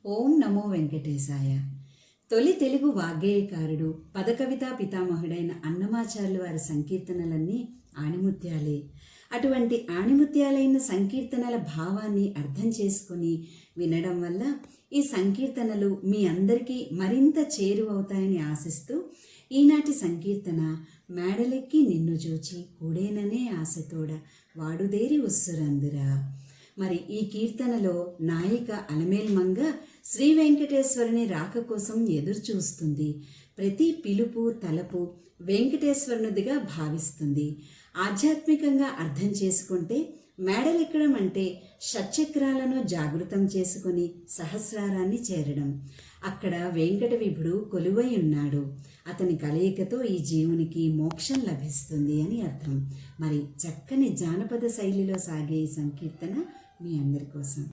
ఓం నమో వెంకటేశాయ. తొలి తెలుగు వాగ్గేయకారుడు, పదకవితా పితామహుడైన అన్నమాచార్యుల వారి సంకీర్తనలన్నీ ఆణిముత్యాలే. అటువంటి ఆణిముత్యాలైన సంకీర్తనల భావాన్ని అర్థం చేసుకుని వినడం వల్ల ఈ సంకీర్తనలు మీ అందరికీ మరింత చేరువవుతాయని ఆశిస్తూ ఈనాటి సంకీర్తన మేడలెక్కి నిన్ను జూచి కూడేననే ఆశతోడ వాడుదేరి ఉస్సురందురా. మరి ఈ కీర్తనలో నాయిక అలమేల్మంగ శ్రీ వెంకటేశ్వరుని రాక కోసం ఎదురు చూస్తుంది. ప్రతి పిలుపు తలపు వెంకటేశ్వరునిదిగా భావిస్తుంది. ఆధ్యాత్మికంగా అర్థం చేసుకుంటే మేడలెక్కడం అంటే షట్చక్రాలను జాగృతం చేసుకుని సహస్రారాన్ని చేరడం. అక్కడ వెంకట విభుడు కొలువై ఉన్నాడు. అతని కలయికతో ఈ జీవునికి మోక్షం లభిస్తుంది అని అర్థం. మరి చక్కని జానపద శైలిలో సాగే ఈ సంకీర్తన మీ అందరి కోసం.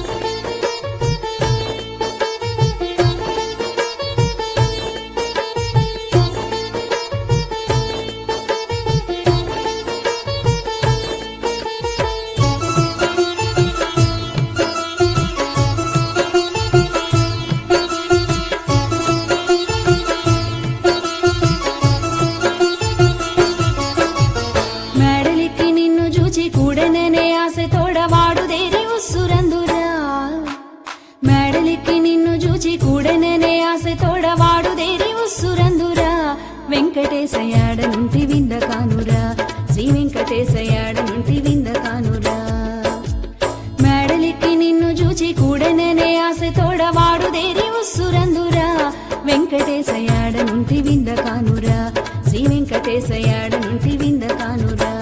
వెంకటేశయాడనుంటి వింద కానురా, శ్రీ వెంకటేశయాడనుంటి వింద కానురా. మేడలిక్కి నిన్ను చూచి కూడననే ఆశతోడ వాడుదేరి ఉస్సురందురా. వెంకటేశయాడనుంటి వింద కానురా, శ్రీ వెంకటేశయాడనుంటి వింద కానురా.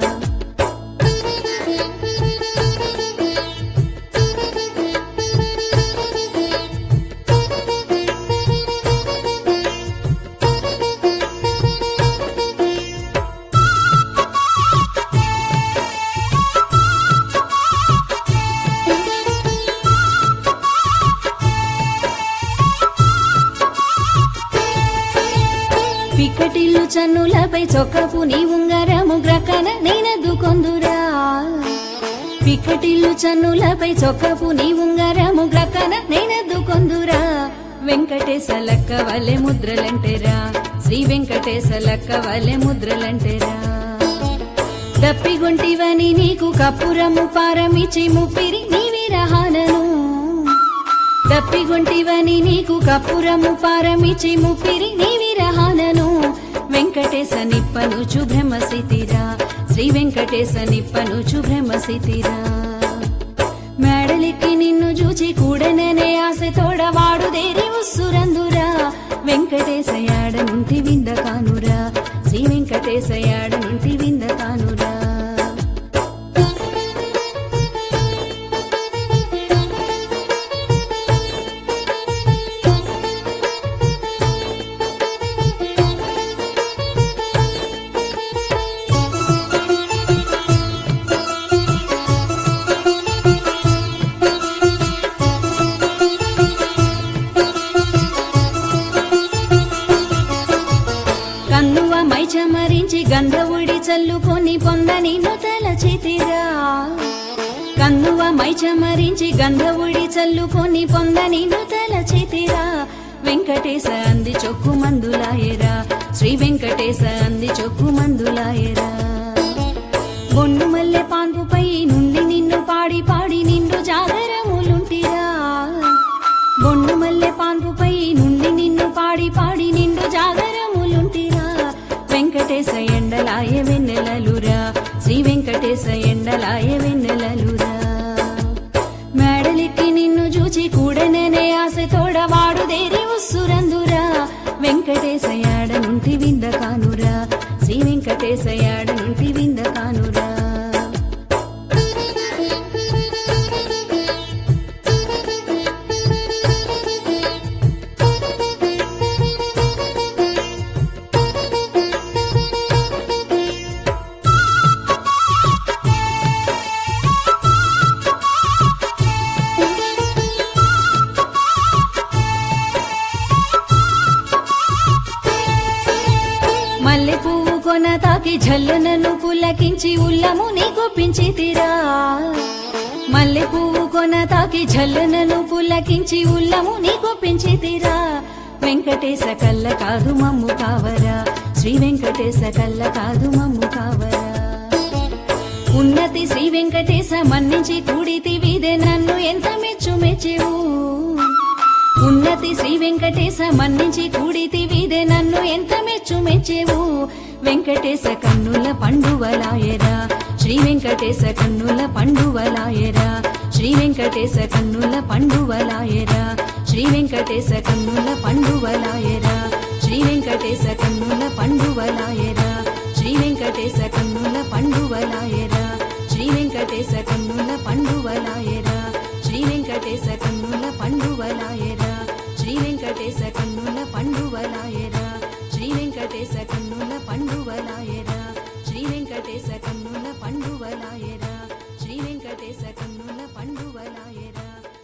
పిక్కటిల్లు చన్నులపై చొక్కపు నీ ఉంగరము గ్రకన నేనెద్దుకొందురా. పిక్కటిల్లు చన్నులపై చొక్కపు నీ ఉంగరము గ్రకన నేనెద్దుకొందురా. వెంకటేశ లక్క వలె ముద్రలంటేరా, శ్రీ వెంకటేశ లక్క వలె ముద్రలంటేరా. దప్పిగొంటివని నీకు కప్పురము పారమిచి ముప్పిరి నీ విరహానను. దప్పిగొంటివని నీకు కప్పురము పారమిచి ముప్పిరి నీ విరహానను. వెంకటేశ నిప్పనుచు బ్రహ్మసితిరా, శ్రీ వెంకటేశ నిప్పనుచు బ్రహ్మసితిరా. మేడలిక్కి నిన్ను చూచి కూడననే ఆశతోడ వాడుదేరి ఉస్సురందురా. వెంకటేశయాడనుంటి వింద కానురా, శ్రీ వెంకటేశయాడనుంటి వింద కానురా. మైచమరించి గంధవుడి చల్లుకొని పొందని నుతల చేతిరా. కన్నువ మైచమరించి గంధవుడి చల్లుకొని పొందని నుతల చేతిరా. వెంకటేశ అంది చొక్కు మందులాయరా, శ్రీ వెంకటేశ అంది చొక్కు మందులాయరా. బొండు మల్లె పాన్పుపై నుండి నిన్ను పాడి పాడి నిండు జాగరములుంటిరా. బొండు మల్లె పాన్పుపై నుండి నిన్ను పాడి పాడి నిండు జాగరములుంటిరా. వెంకటేశ ఎండలాయ వెన్నెలలురా, శ్రీ వెంకటేశ ఎండలాయ వెన్నెలలురా. మేడలిక్కి నిన్ను చూచి కూడననే ఆశతోడ వాడుదేరి ఉస్సురందురా. వెంకటేశయాడనుంటి వింద కానురా, శ్రీ వెంకటేశయాడనుంటి వింద కానురా. మల్లె పువ్వు కొన తాకి జల్లునను పులకించి ఉల్లము నీ గొప్పించి తీరా. మల్లె పువ్వు కొన తాకి జల్లునను పుల్లకించి ఉల్లము నీకు పెంచితిరా వెంకటేశ కల్ల కాదు మమ్ము కావరా శ్రీ వెంకటేశ కల్ల కాదు మమ్ము కావరా ఉన్నతి శ్రీ వెంకటేశ మన్నించి కూడితివిదే నన్ను ఎంత మెచ్చెవు ఉన్నతి శ్రీ వెంకటేశ మన్నించి కూడితివిదే నన్ను ఎంత మెచ్చెవు వెంకటేశ కన్నుల పండువలాయరా శ్రీ వెంకటేశ కన్నుల పండువలాయరా శ్రీ వెంకటేశ కన్నుల పండువలాయరా శ్రీ వెంకటేశ కన్నుల పండువలాయరా శ్రీ వెంకటేశ కన్నుల పండువలాయరా శ్రీ వెంకటేశ కన్నుల పండువలాయరా శ్రీ వెంకటేశ కన్నుల పండువలాయరా శ్రీ వెంకటేశ కన్నుల పండువలాయరా శ్రీ వెంకటేశ కన్నుల పండువలాయరా శ్రీ వెంకటేశ